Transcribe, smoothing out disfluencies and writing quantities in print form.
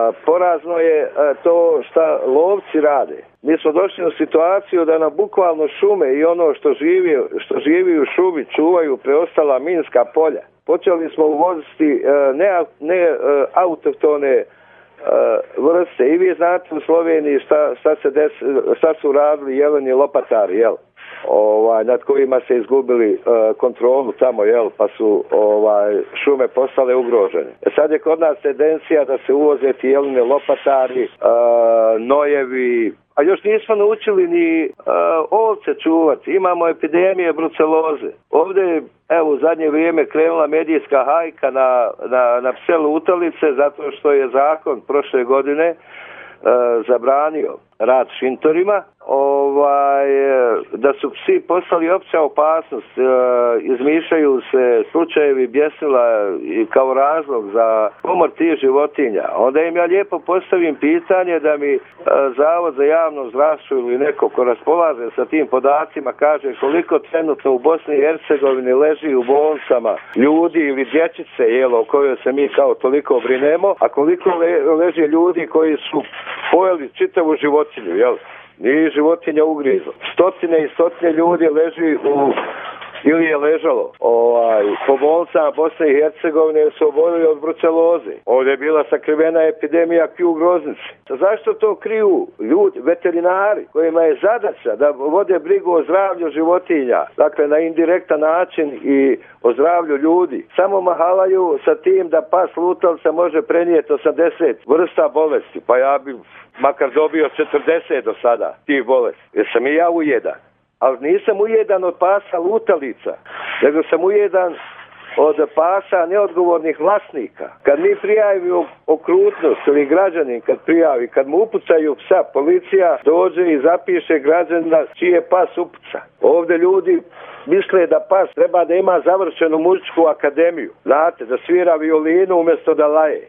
Porazno je to šta lovci rade. Mi smo došli u situaciju da nam bukvalno šume i ono što živi u šumi čuvaju preostala minska polja. Počeli smo uvoziti ne autohtone vrste. I vi znate u Sloveniji šta su radili jeleni lopatari, jel? Nad kojima se izgubili kontrolu tamo, jel, pa su šume postale ugrožene. Sad je kod nas tendencija da se uvoze ti jeleni lopatari, nojevi, a još nismo naučili ni ovce čuvati. Imamo epidemije bruceloze. Ovdje je, evo, u zadnje vrijeme krenula medijska hajka na pse lutalice, zato što je zakon prošle godine zabranio rad šintorima, da su psi postali opća opasnost, izmišljaju se slučajevi bjesnila i kao razlog za umor tih životinja. Onda im ja lijepo postavim pitanje da mi Zavod za javno zdravstvo ili neko ko raspolaže sa tim podacima kaže koliko trenutno u Bosni i Hercegovini leži u bolnicama ljudi ili dječice, o kojoj se mi kao toliko brinemo, a koliko leži ljudi koji su pojeli čitavu životinju, jel? Nije životinja ugrizla. Stotine i stotine ljudi leži ili je ležalo po bolnicama Bosne i Hercegovine jer su oboljeli od bruceloze. Ovdje je bila sakrivena epidemija Q groznice. Zašto to kriju ljudi, veterinari, kojima je zadaća da vode brigu o zdravlju životinja, dakle na indirektan način i o zdravlju ljudi? Samo mahalaju sa tim da pas lutalica može prenijeti 80 vrsta bolesti, pa ja bi makar dobio 40 do sada tih bolesti, jer sam i ja ujedan. Ali nisam ujedan od pasa lutalica, nego sam ujedan od pasa neodgovornih vlasnika. Kad mi prijavimo okrutnost ili građanin kad prijavi, kad mu upucaju psa, policija dođe i zapiše građanina čiji je pas upuca. Ovdje ljudi misle da pas treba da ima završenu muzičku akademiju. Znate, da svira violinu umjesto da laje.